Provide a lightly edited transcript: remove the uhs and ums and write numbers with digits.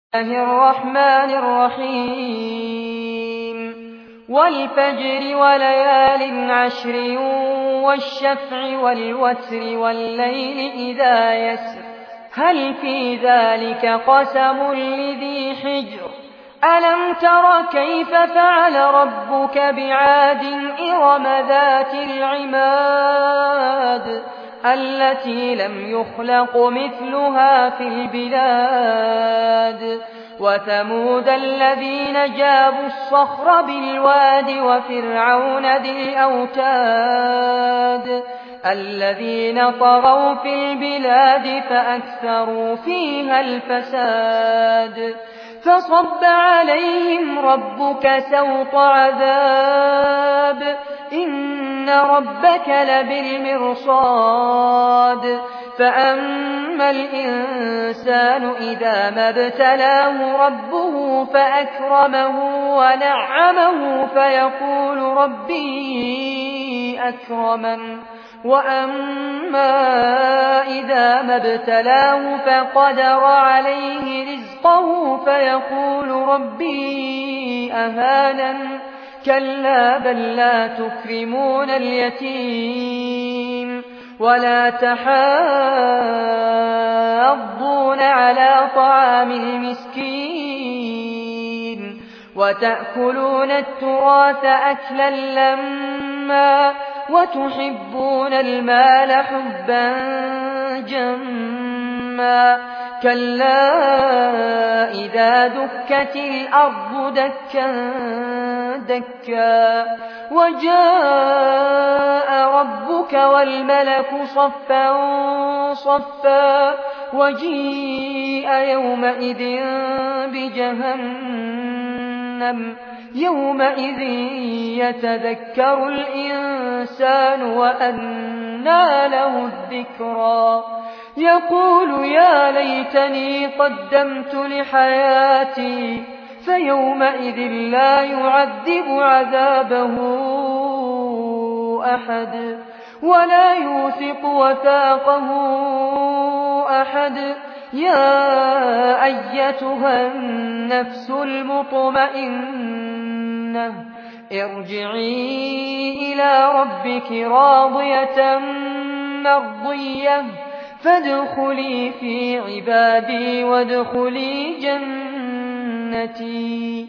الله الرحمن الرحيم والفجر وليال عشر والشفع والوتر والليل إذا يسر هل في ذلك قسم لذي حجر ألم تر كيف فعل ربك بعاد إرم ذات العماد التي لم يخلق مثلها في البلاد وثمود الذين جابوا الصخر بالواد وفرعون ذي الأوتاد الذين طغوا في البلاد فأكثروا فيها الفساد فصب عليهم ربك سوط عذاب إن ربك لبالمرصاد فأما الإنسان إذا ما ابتلاه ربه فأكرمه ونعمه فيقول ربي أكرمن وأما إذا ما ابتلاه فقدر عليه رزقه فيقول ربي أهانن كلا بل لا تكرمون اليتيم ولا تحاضون على طعام المسكين وتأكلون التراث أكلا لما وتحبون المال حبا جما كلا إذا دكت الأرض دكا دكا وجاء ربك والملك صفا صفا وجيء يومئذ بجهنم يومئذ يتذكر الإنسان وأنى له الذكرى يقول يا ليتني قدمت لحياتي فيومئذ لا يعذب عذابه أحد ولا يوثق وثاقه أحد يا أيتها النفس المطمئنة ارجعي إلى ربك راضية مرضية فادخلي في عبادي وادخلي جنتي